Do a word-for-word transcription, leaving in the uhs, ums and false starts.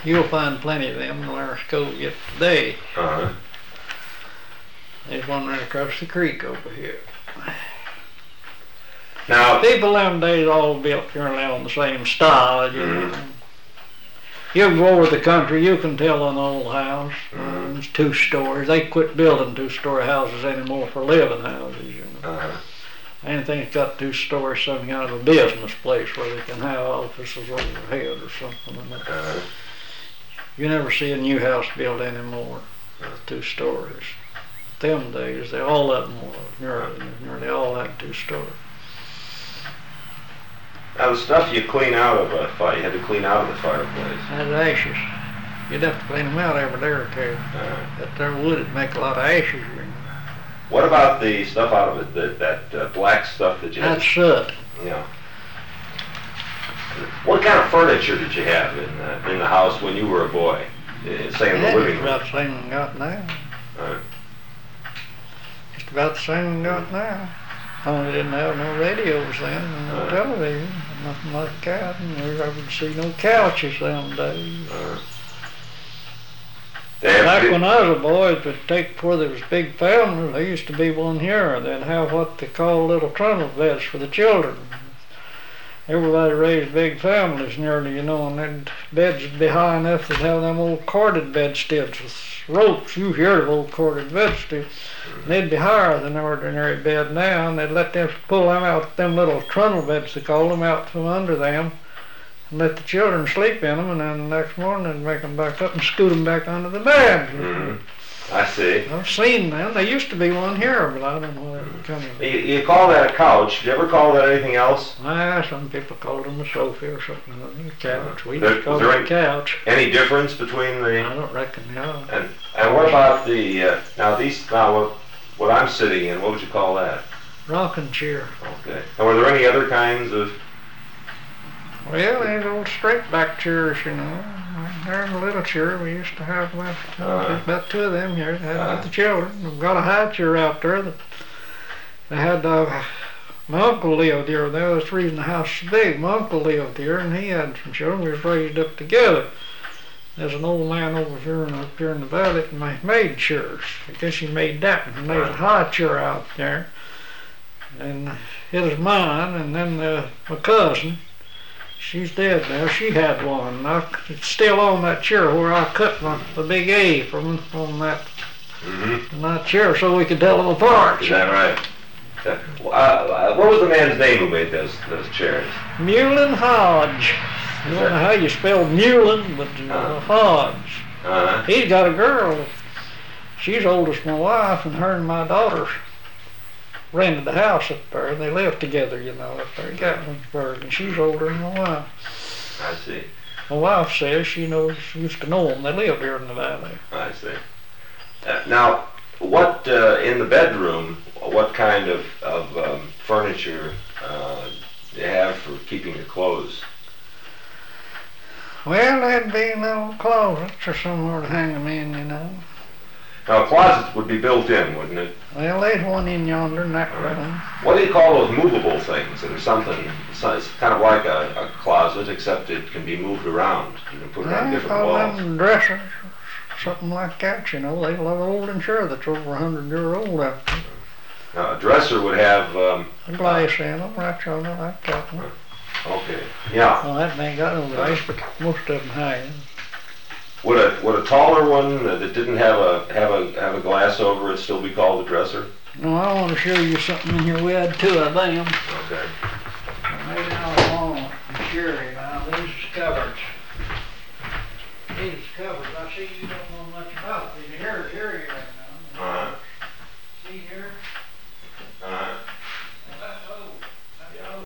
You'll find plenty of them in our school yet today. Uh-huh. There's one right across the creek over here. Now, people nowadays all built purely on the same style. You mm-hmm. know. You go over the country, you can tell an old house. Mm-hmm. Uh, it's two stories. They quit building two-story houses anymore for living houses. You know. Uh-huh. Anything that's got two stories, something out of a business place where they can have offices overhead or something like that. Uh-huh. You never see a new house built anymore, two stories. Them days, they all of them were nearly, nearly all had two stories. Now the stuff you clean out of a fire, you had to clean out of the fireplace. That's ashes. You'd have to clean them out every day or two. Uh-huh. That there wood would make a lot of ashes. You know. What about the stuff out of it, that, that uh, black stuff that you had? That's soot. Yeah. What kind of furniture did you have in uh, in the house when you were a boy? Uh, say in the living room. About the same we got now. Uh, Just about the same we got now. Only didn't have no radios then, and no uh, television, nothing like that. And we never would see no couches them days. uh, Back when I was a boy, it would take before there was big families. There used to be one here. They'd have what they call little trundle beds for the children. Everybody raised big families nearly, you know, and then beds would be high enough they'd have them old corded bedsteads with ropes. You hear of old corded bedsteads. And they'd be higher than an ordinary bed now, and they'd let them pull them out, them little trundle beds they call them, out from under them, and let the children sleep in them, and then the next morning they'd make them back up and scoot them back under the bed. Mm-hmm. I see. I've seen them. There used to be one here, but I don't know where it come from. You, you call that a couch. Did you ever call that anything else? Ah, some people called them a sofa or something. A couch. We There- just called was it there a couch. Any difference between I the don't reckon, no. and and what about the uh, now these now what, what I'm sitting in? What would you call that? Rocking chair. Okay. And were there any other kinds of? Well, there's old straight back chairs, you know. There's a little chair. We used to have about, Uh, about two of them here. They had uh, with the children. We've got a high chair out there that they had. Uh, my uncle lived here. That was the reason the house was big. My uncle lived here, and he had some children. We was raised up together. There's an old man over here and up here in the valley that made chairs. I guess he made that one. And there's a high chair out there, and it was mine. And then uh, my cousin. She's dead now. She had one. I, it's still on that chair where I cut my, the big A from on that, mm-hmm. from that chair so we could tell them apart. Is that right? Uh, uh, what was the man's name who made those those chairs? Mullen Hodge. I don't know how you spell Mullen, but uh, Uh-huh. Hodge. Uh-huh. He's got a girl. She's oldest as my wife, and her and my daughter rented the house up there, and they lived together, you know, up there in Gatlinburg, and she's older than my wife. I see. My wife says she knows, used to know them. They lived here in the valley. I see. Uh, now, what uh, in the bedroom? What kind of of um, furniture uh, do you have for keeping your clothes? Well, there'd be little closets or somewhere to hang them in, you know. Now, a closet would be built in, wouldn't it? Well, there's one in yonder in that room. What do you call those movable things? That are something, it's kind of like a, a closet, except it can be moved around. You can put it on They different call walls. them dressers, something like that, you know. They love old and sure that's over a hundred year old out there. Now, a dresser would have. Um, A glass in them, right on it, like that one. okay. Yeah. Well, that ain't got no glass, but most of them have. Would a would a taller one that didn't have a have a have a glass over it still be called a dresser? No, I want to show you something in here. We had two of them. Okay. Maybe I won't. Sure, now these is cupboards. These cupboards. I see you don't know much about these. Here